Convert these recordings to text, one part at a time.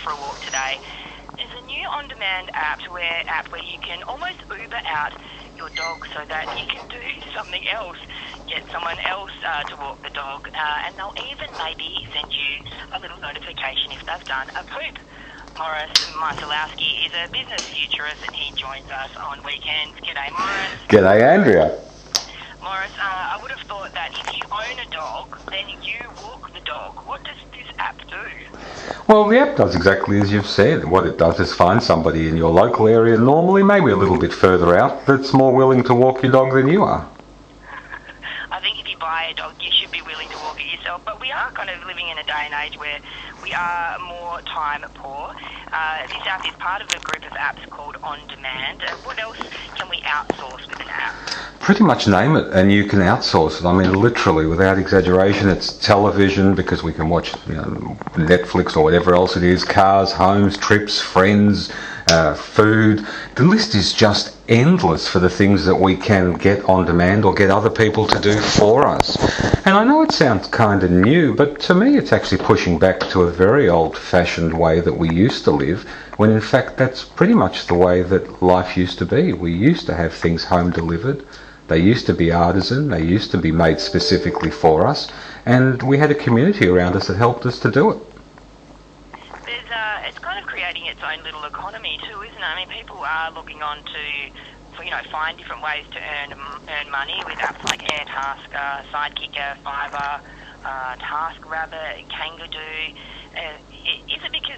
for a walk today. There's a new on-demand app where you can almost Uber out your dog so that you can do something else, get someone else to walk the dog, and they'll even maybe send you a little notification if they've done a poop. Morris Marcelowski is a business futurist and he joins us on weekends. G'day, Morris. G'day, Andrea. Morris, I would have thought that if you own a dog, then you walk the dog. What does this app do? Well, the app does exactly as you've said. What it does is find somebody in your local area, normally maybe a little bit further out, that's more willing to walk your dog than you are. I think if you buy a dog, you should be willing to walk it yourself. But we are kind of living in a day and age where we are more time poor. This app is part of a group of apps called On Demand. What else can we outsource with an app? Pretty much name it and you can outsource it. I mean, literally, without exaggeration, it's television because we can watch Netflix or whatever else it is, cars, homes, trips, friends, food. The list is just endless for the things that we can get on demand or get other people to do for us. And I know it sounds kind of new, but to me it's actually pushing back to a very old-fashioned way that we used to live, when in fact that's pretty much the way that life used to be. We used to have things home delivered. They used to be artisan, they used to be made specifically for us, and we had a community around us that helped us to do it. It's kind of creating its own little economy too, isn't it? I mean, people are looking on to find different ways to earn money with apps like Airtasker, Sidekicker, Fiverr, TaskRabbit, Kangaroo. Is it because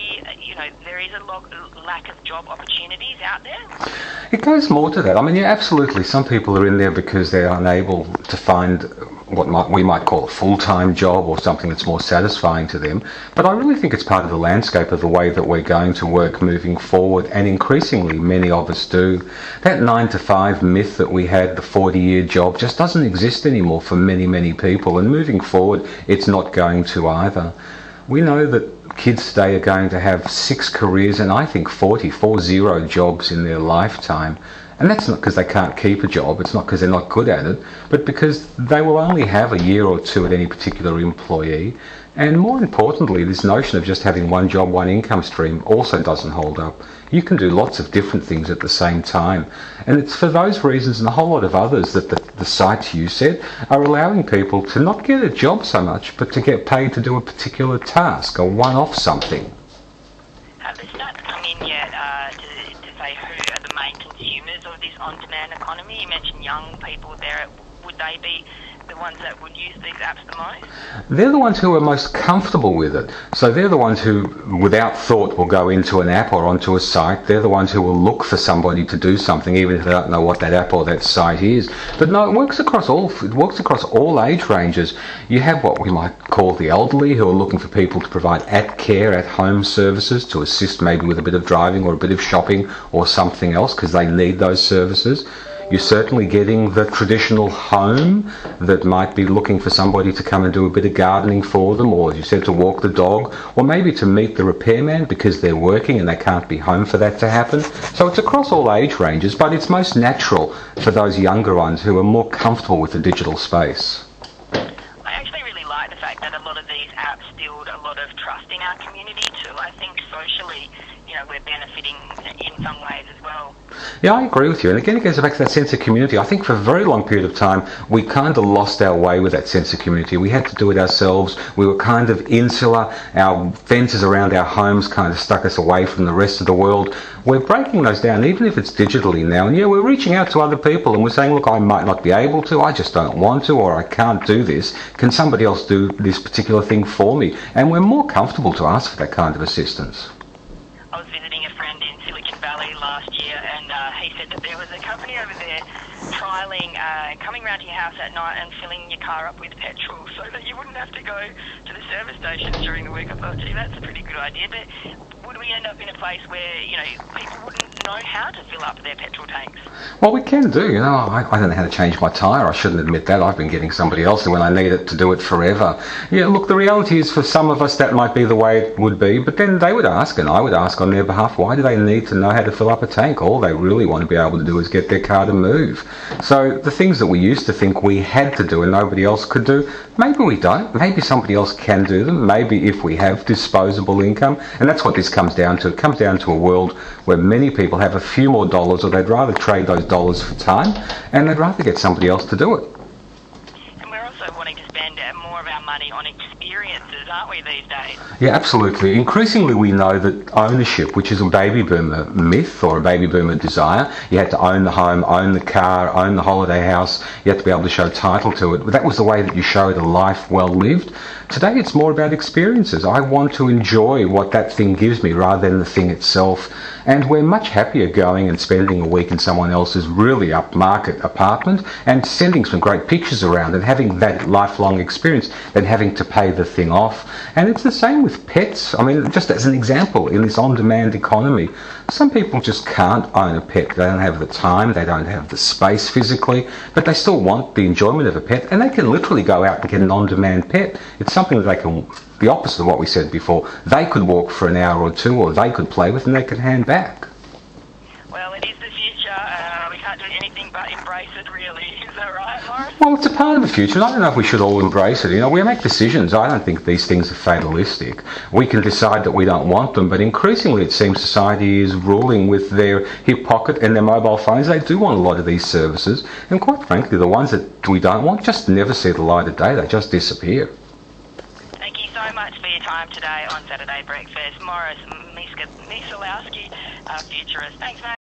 there is a lack of job opportunities out there? It goes more to that. I mean, yeah, absolutely. Some people are in there because they're unable to find what we might call a full-time job or something that's more satisfying to them. But I really think it's part of the landscape of the way that we're going to work moving forward, and increasingly many of us do. That 9-to-5 myth that we had, the 40-year job, just doesn't exist anymore for many, many people, and moving forward it's not going to either. We know that kids today are going to have 6 careers and I think 40 jobs in their lifetime. And that's not because they can't keep a job, it's not because they're not good at it, but because they will only have a year or two at any particular employee. And more importantly, this notion of just having one job, one income stream also doesn't hold up. You can do lots of different things at the same time. And it's for those reasons and a whole lot of others that the sites you said are allowing people to not get a job so much, but to get paid to do a particular task, a one-off something. Have the stats come in yet to say who are the main consumers of this on-demand economy? You mentioned young people there. Would they be the ones that would use these apps the most? They're the ones who are most comfortable with it. So they're the ones who, without thought, will go into an app or onto a site. They're the ones who will look for somebody to do something, even if they don't know what that app or that site is. But no, it works across all age ranges. You have what we might call the elderly, who are looking for people to provide care at home services to assist maybe with a bit of driving or a bit of shopping or something else because they need those services. You're certainly getting the traditional home that might be looking for somebody to come and do a bit of gardening for them, or as you said, to walk the dog, or maybe to meet the repairman because they're working and they can't be home for that to happen. So it's across all age ranges, but it's most natural for those younger ones who are more comfortable with the digital space. I actually really like the fact that a lot of these apps build a lot of trust in our community too. I think socially, we're benefiting in some ways as well. Yeah, I agree with you. And again, it goes back to that sense of community. I think for a very long period of time, we kind of lost our way with that sense of community. We had to do it ourselves. We were kind of insular. Our fences around our homes kind of stuck us away from the rest of the world. We're breaking those down, even if it's digitally now. And yeah, we're reaching out to other people and we're saying, look, I might not be able to, I just don't want to, or I can't do this. Can somebody else do this particular thing for me? And we're more comfortable to ask for that kind of assistance. I was visiting a friend in Silicon Valley last year, and he said that there was a company over there trialling coming round to your house at night and filling your car up with petrol so that you wouldn't have to go to the service stations during the week. I thought, gee, that's a pretty good idea. But would we end up in a place where, people wouldn't know how to fill up their petrol tanks. Well, we can do. I don't know how to change my tyre. I shouldn't admit that. I've been getting somebody else when I need it to do it forever. Yeah, look, the reality is for some of us that might be the way it would be, but then they would ask, and I would ask on their behalf, why do they need to know how to fill up a tank? All they really want to be able to do is get their car to move. So the things that we used to think we had to do and nobody else could do, maybe we don't. Maybe somebody else can do them. Maybe if we have disposable income, and that's what this comes down to. It comes down to a world where many people have a few more dollars, or they'd rather trade those dollars for time, and they'd rather get somebody else to do it. And we're also wanting to spend more of our money on experiences, aren't we, these days? Yeah, absolutely. Increasingly we know that ownership, which is a baby boomer myth or a baby boomer desire, you had to own the home, own the car, own the holiday house, you had to be able to show title to it. But that was the way that you showed a life well lived. Today it's more about experiences. I want to enjoy what that thing gives me rather than the thing itself. And we're much happier going and spending a week in someone else's really upmarket apartment and sending some great pictures around and having that lifelong experience than having to pay the thing off. And it's the same with pets. I mean, just as an example, in this on-demand economy, some people just can't own a pet. They don't have the time, they don't have the space physically, but they still want the enjoyment of a pet, and they can literally go out and get an on-demand pet. It's something that they can, the opposite of what we said before, they could walk for an hour or two, or they could play with and they could hand back. Well, it is the future. We can't do anything but embrace it, really. Is that right, Morris? Well, it's a part of the future, and I don't know if we should all embrace it. We make decisions. I don't think these things are fatalistic. We can decide that we don't want them, but increasingly it seems society is ruling with their hip pocket and their mobile phones. They do want a lot of these services, and quite frankly, the ones that we don't want just never see the light of day. They just disappear. Thank you so much for your time today on Saturday Breakfast. Morris Michalowski, futurist. Thanks, mate.